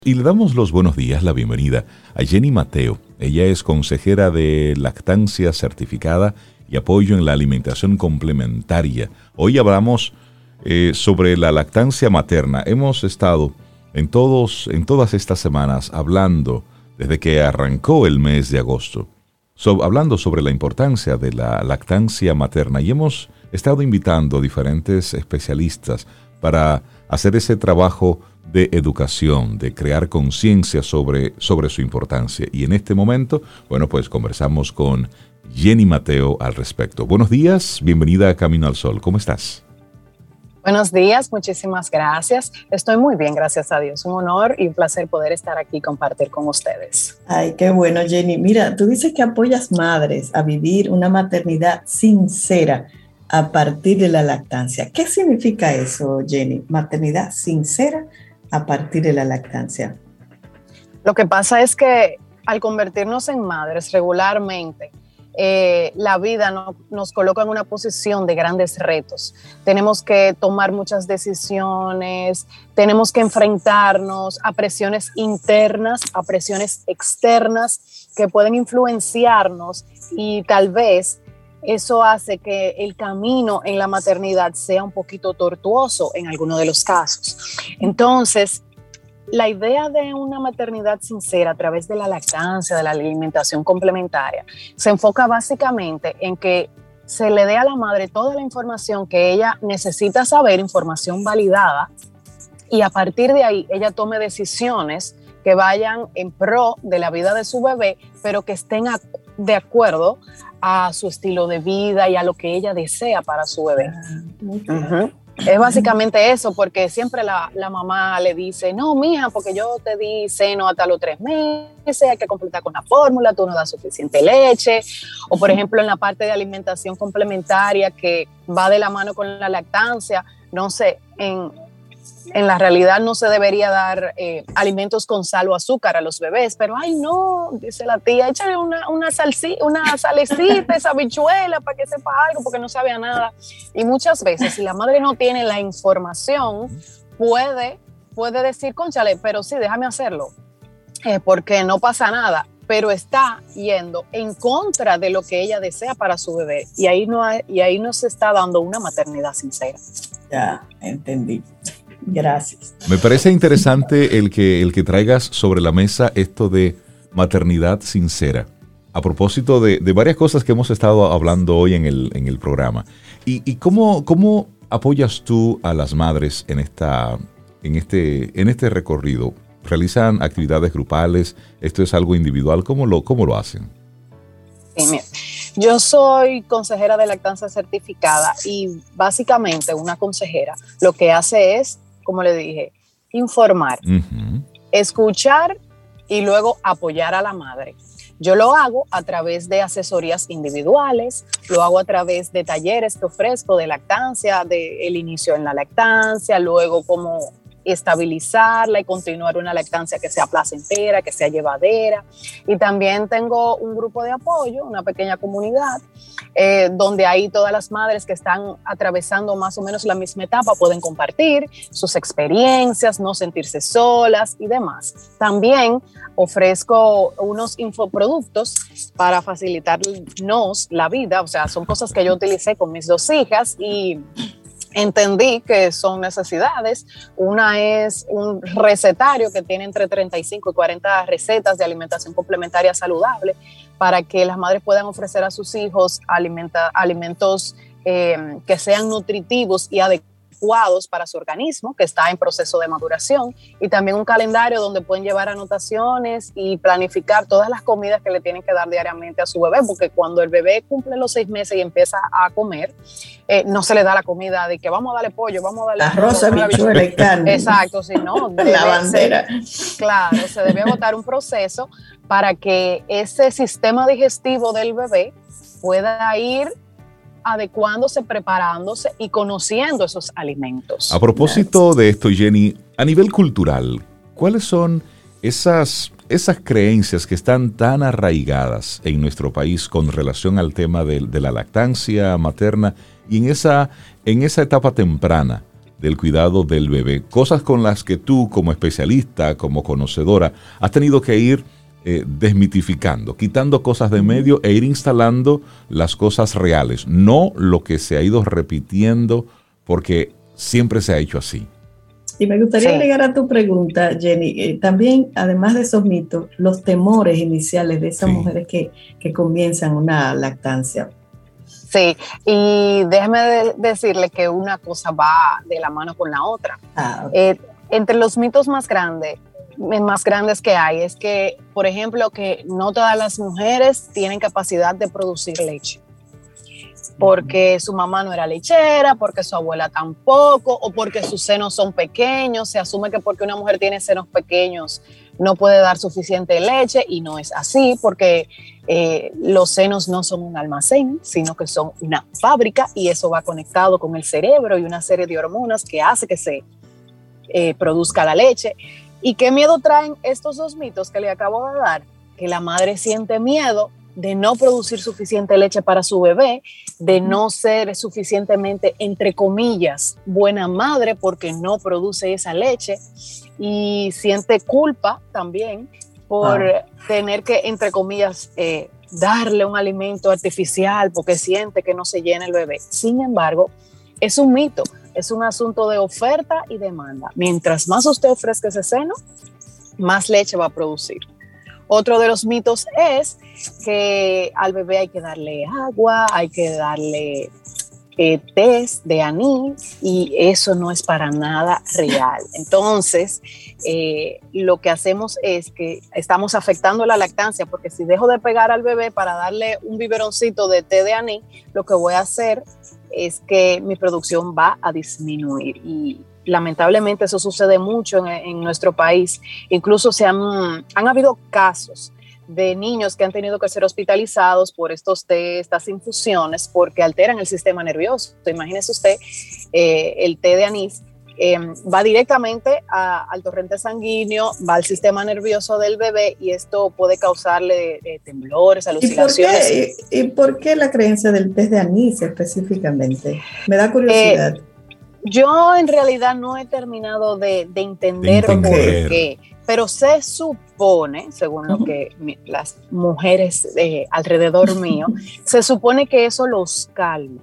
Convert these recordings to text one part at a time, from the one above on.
Y le damos los buenos días, la bienvenida a Jenny Mateo. Ella es consejera de lactancia certificada y apoyo en la alimentación complementaria. Hoy hablamos sobre la lactancia materna. Hemos estado en todas estas semanas hablando, desde que arrancó el mes de agosto, hablando sobre la importancia de la lactancia materna, y hemos estado invitando a diferentes especialistas para hacer ese trabajo de educación, de crear conciencia sobre su importancia. Y en este momento, pues conversamos con Jenny Mateo al respecto. Buenos días, bienvenida a Camino al Sol. ¿Cómo estás? Buenos días, muchísimas gracias. Estoy muy bien, gracias a Dios. Un honor y un placer poder estar aquí y compartir con ustedes. Ay, qué bueno, Jenny. Mira, tú dices que apoyas madres a vivir una maternidad sincera a partir de la lactancia. ¿Qué significa eso, Jenny? Maternidad sincera a partir de la lactancia. Lo que pasa es que al convertirnos en madres regularmente, la vida nos coloca en una posición de grandes retos. Tenemos que tomar muchas decisiones, tenemos que enfrentarnos a presiones internas, a presiones externas que pueden influenciarnos, y tal vez eso hace que el camino en la maternidad sea un poquito tortuoso en algunos de los casos. Entonces, la idea de una maternidad sincera a través de la lactancia, de la alimentación complementaria, se enfoca básicamente en que se le dé a la madre toda la información que ella necesita saber, información validada, y a partir de ahí ella tome decisiones que vayan en pro de la vida de su bebé, pero que estén de acuerdo a su estilo de vida y a lo que ella desea para su bebé. Es básicamente eso, porque siempre la mamá le dice, no, mija, porque yo te di seno hasta los 3 meses, hay que completar con la fórmula, tú no das suficiente leche. O por ejemplo, en la parte de alimentación complementaria que va de la mano con la lactancia, no sé, en la realidad no se debería dar alimentos con sal o azúcar a los bebés, pero ay no, dice la tía, échale una salecita, esa habichuela para que sepa algo, porque no sabe a nada. Y muchas veces, si la madre no tiene la información, puede decir, cónchale, pero sí, déjame hacerlo, porque no pasa nada, pero está yendo en contra de lo que ella desea para su bebé, y ahí no se está dando una maternidad sincera. Ya, entendí. Gracias. Me parece interesante el que traigas sobre la mesa esto de maternidad sincera. A propósito de varias cosas que hemos estado hablando hoy en el programa. ¿Y cómo apoyas tú a las madres en este recorrido? ¿Realizan actividades grupales? ¿Esto es algo individual? ¿Cómo lo hacen? Sí, mira, yo soy consejera de lactancia certificada, y básicamente una consejera lo que hace es, como le dije, informar, escuchar y luego apoyar a la madre. Yo lo hago a través de asesorías individuales, lo hago a través de talleres que ofrezco de lactancia, del inicio en la lactancia, luego cómo estabilizarla y continuar una lactancia que sea placentera, que sea llevadera. Y también tengo un grupo de apoyo, una pequeña comunidad, donde ahí todas las madres que están atravesando más o menos la misma etapa pueden compartir sus experiencias, no sentirse solas y demás. También ofrezco unos infoproductos para facilitarnos la vida, o sea, son cosas que yo utilicé con mis 2 hijas y entendí que son necesidades. Una es un recetario que tiene entre 35 y 40 recetas de alimentación complementaria saludable para que las madres puedan ofrecer a sus hijos alimentos que sean nutritivos y adecuados para su organismo, que está en proceso de maduración, y también un calendario donde pueden llevar anotaciones y planificar todas las comidas que le tienen que dar diariamente a su bebé, porque cuando el bebé cumple los 6 meses y empieza a comer, no se le da la comida de que vamos a darle pollo, vamos a darle arroz, habichuela y carne. Exacto, si no, la bandera. Claro, se debe agotar un proceso para que ese sistema digestivo del bebé pueda ir adecuándose, preparándose y conociendo esos alimentos. A propósito de esto, Jenny, a nivel cultural, ¿cuáles son esas creencias que están tan arraigadas en nuestro país con relación al tema de la lactancia materna y en esa etapa temprana del cuidado del bebé. Cosas con las que tú, como especialista, como conocedora, has tenido que ir desmitificando, quitando cosas de medio e ir instalando las cosas reales, no lo que se ha ido repitiendo porque siempre se ha hecho así. Y me gustaría agregar a tu pregunta, Jenny, también, además de esos mitos, los temores iniciales de esas mujeres que comienzan una lactancia. Sí, y déjeme decirle que una cosa va de la mano con la otra. Okay. Entre los mitos más grandes que hay es que, por ejemplo, que no todas las mujeres tienen capacidad de producir leche. Porque su mamá no era lechera, porque su abuela tampoco, o porque sus senos son pequeños. Se asume que porque una mujer tiene senos pequeños no puede dar suficiente leche, y no es así, porque los senos no son un almacén, sino que son una fábrica, y eso va conectado con el cerebro y una serie de hormonas que hace que se produzca la leche. ¿Y qué miedo traen estos dos mitos que le acabo de dar? Que la madre siente miedo de no producir suficiente leche para su bebé, de no ser suficientemente, entre comillas, buena madre porque no produce esa leche, y siente culpa también por tener que, entre comillas, darle un alimento artificial porque siente que no se llena el bebé. Sin embargo, es un mito, es un asunto de oferta y demanda. Mientras más usted ofrezca ese seno, más leche va a producir. Otro de los mitos es que al bebé hay que darle agua, hay que darle test de anís, y eso no es para nada real. Entonces, lo que hacemos es que estamos afectando la lactancia, porque si dejo de pegar al bebé para darle un biberoncito de té de anís, lo que voy a hacer es que mi producción va a disminuir, y lamentablemente eso sucede mucho en nuestro país. Incluso han habido casos de niños que han tenido que ser hospitalizados por estas infusiones, porque alteran el sistema nervioso. Imagínese usted, el té de anís va directamente al torrente sanguíneo, va al sistema nervioso del bebé, y esto puede causarle temblores, alucinaciones. ¿Y por qué la creencia del té de anís específicamente? Me da curiosidad. Yo en realidad no he terminado de entender por qué, pero se supone, según lo que las mujeres alrededor mío, se supone que eso los calma.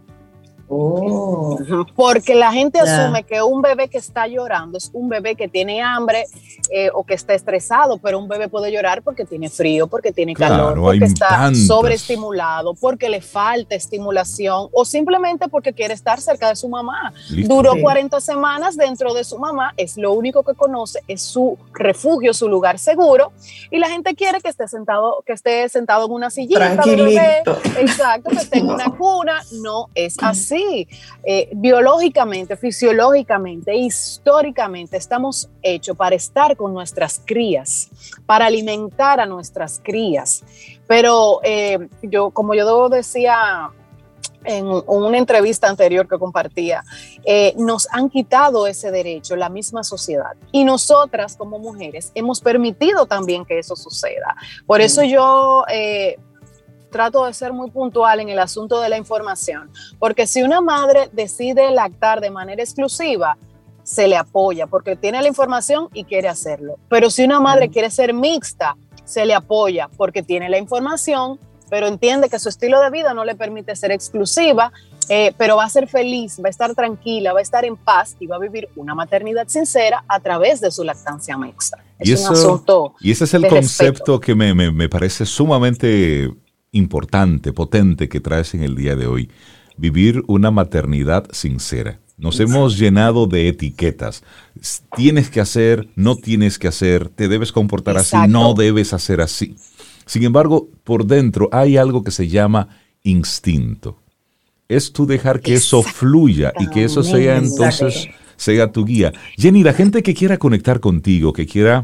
Porque la gente asume que un bebé que está llorando es un bebé que tiene hambre o que está estresado, pero un bebé puede llorar porque tiene frío, porque tiene calor, porque está sobreestimulado, porque le falta estimulación, o simplemente porque quiere estar cerca de su mamá. Listo. Duró 40 semanas dentro de su mamá, es lo único que conoce, es su refugio, su lugar seguro, y la gente quiere que esté sentado en una sillita de bebé, exacto, que esté en una cuna. No es así. Biológicamente, fisiológicamente, históricamente estamos hechos para estar con nuestras crías, para alimentar a nuestras crías. Pero como yo decía en una entrevista anterior que compartía, nos han quitado ese derecho, la misma sociedad, y nosotras como mujeres hemos permitido también que eso suceda. Por eso yo trato de ser muy puntual en el asunto de la información, porque si una madre decide lactar de manera exclusiva, se le apoya porque tiene la información y quiere hacerlo. Pero si una madre quiere ser mixta, se le apoya porque tiene la información, pero entiende que su estilo de vida no le permite ser exclusiva, pero va a ser feliz, va a estar tranquila, va a estar en paz y va a vivir una maternidad sincera a través de su lactancia mixta. Y ese es el concepto que me parece sumamente importante, potente, que traes en el día de hoy. Vivir una maternidad sincera. Nos hemos llenado de etiquetas. Tienes que hacer, no tienes que hacer, te debes comportar así, no debes hacer así. Sin embargo, por dentro hay algo que se llama instinto. Es tú dejar que eso fluya y que eso sea entonces, sea tu guía. Jenny, la gente que quiera conectar contigo, que quiera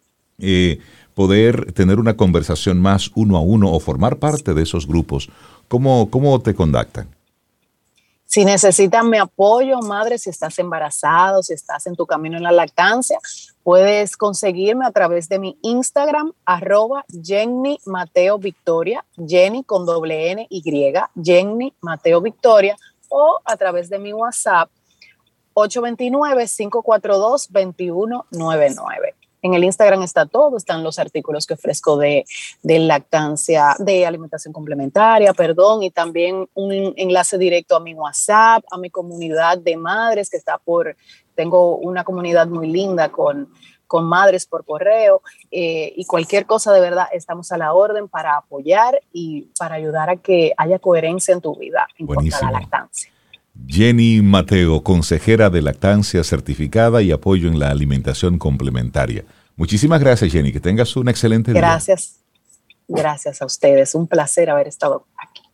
poder tener una conversación más uno a uno o formar parte de esos grupos, ¿cómo te contactan? Si necesitan mi apoyo, madre, si estás embarazado, si estás en tu camino en la lactancia, puedes conseguirme a través de mi Instagram, @JennyMateoVictoria, Jenny con doble N Y, Jenny Mateo Victoria, o a través de mi WhatsApp 829-542-2199. En el Instagram está todo, están los artículos que ofrezco de lactancia, de alimentación complementaria, y también un enlace directo a mi WhatsApp, a mi comunidad de madres tengo una comunidad muy linda con madres por correo, y cualquier cosa, de verdad, estamos a la orden para apoyar y para ayudar a que haya coherencia en tu vida en cuanto a la lactancia. Jenny Mateo, consejera de lactancia certificada y apoyo en la alimentación complementaria. Muchísimas gracias, Jenny. Que tengas un excelente día. Gracias a ustedes. Un placer haber estado aquí.